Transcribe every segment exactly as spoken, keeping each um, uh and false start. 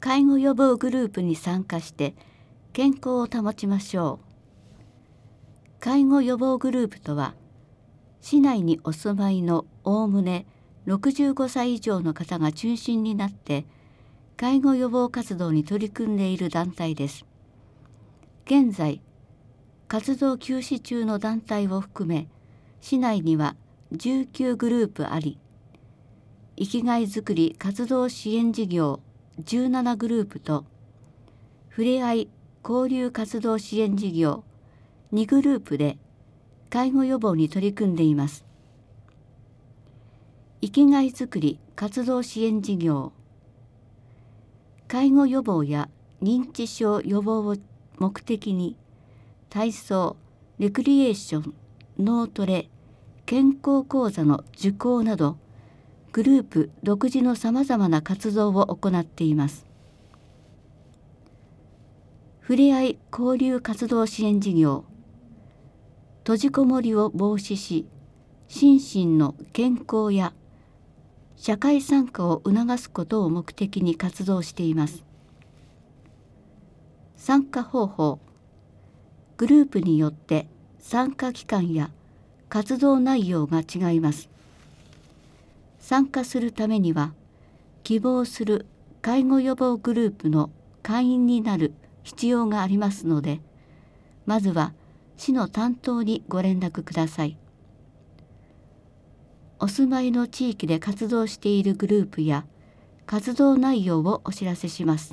介護予防グループに参加して健康を保ちましょう。介護予防グループとは、市内にお住まいのおおむねろくじゅうごさい以上の方が中心になって介護予防活動に取り組んでいる団体です。現在、活動休止中の団体を含め、市内にはじゅうきゅうグループあり、生きがいづくり活動支援事業じゅうななグループと、ふれあい交流活動支援事業にグループで介護予防に取り組んでいます。生きがいづくり活動支援事業、介護予防や認知症予防を目的に、体操、レクリエーション、脳トレ、健康講座の受講など、グループ独自のさまざまな活動を行っています。ふれあい交流活動支援事業、閉じこもりを防止し、心身の健康や社会参加を促すことを目的に活動しています。参加方法、グループによって参加期間や活動内容が違います。参加するためには、希望する介護予防グループの会員になる必要がありますので、まずは市の担当にご連絡ください。お住まいの地域で活動しているグループや活動内容をお知らせします。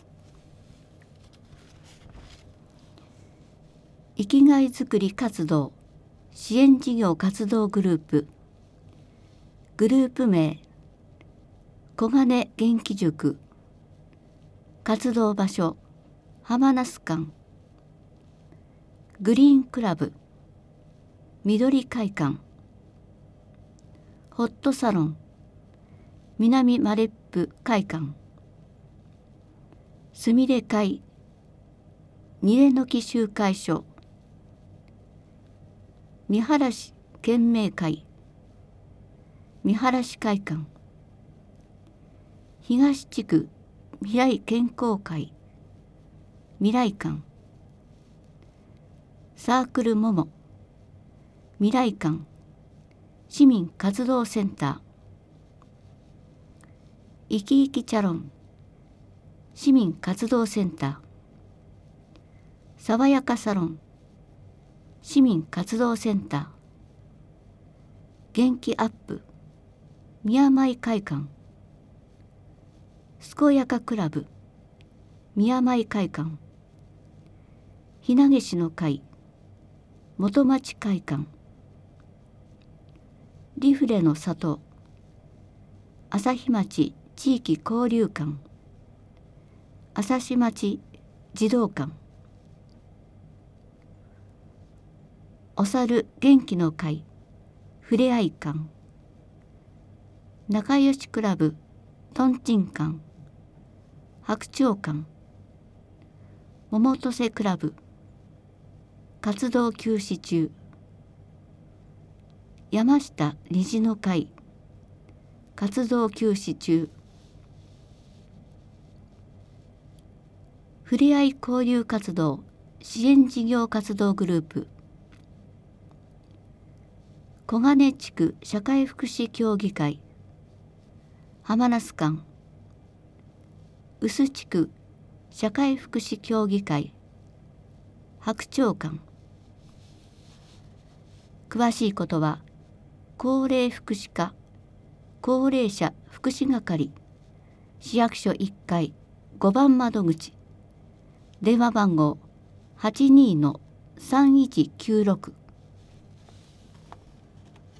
生きがいづくり活動支援事業活動グループ、グループ名、小金元気塾、活動場所、浜那須館、グリーンクラブ、緑会館、ホットサロン、南マレップ会館、すみれ会、にれのき集会所、見晴市県名会、見晴市会館、東地区未来健康会、未来館、サークルもも、未来館、市民活動センター、いきいきチャロン、市民活動センター、さわやかサロン、市民活動センター、元気アップ、宮前会館、すこやかクラブ、宮前会館、ひなげしの会、元町会館、リフレの里、朝日町地域交流館、朝日町児童館、お猿元気の会、ふれあい館、仲良しクラブとんちん館、白鳥館、桃とせクラブ、活動休止中、山下虹の会、活動休止中、ふれあい交流活動支援事業活動グループ、小金地区社会福祉協議会、浜那須館、臼地区社会福祉協議会、白鳥館。詳しいことは高齢福祉課高齢者福祉係市役所いっかいごばん窓口、電話番号 はちにーのさんいちきゅうろく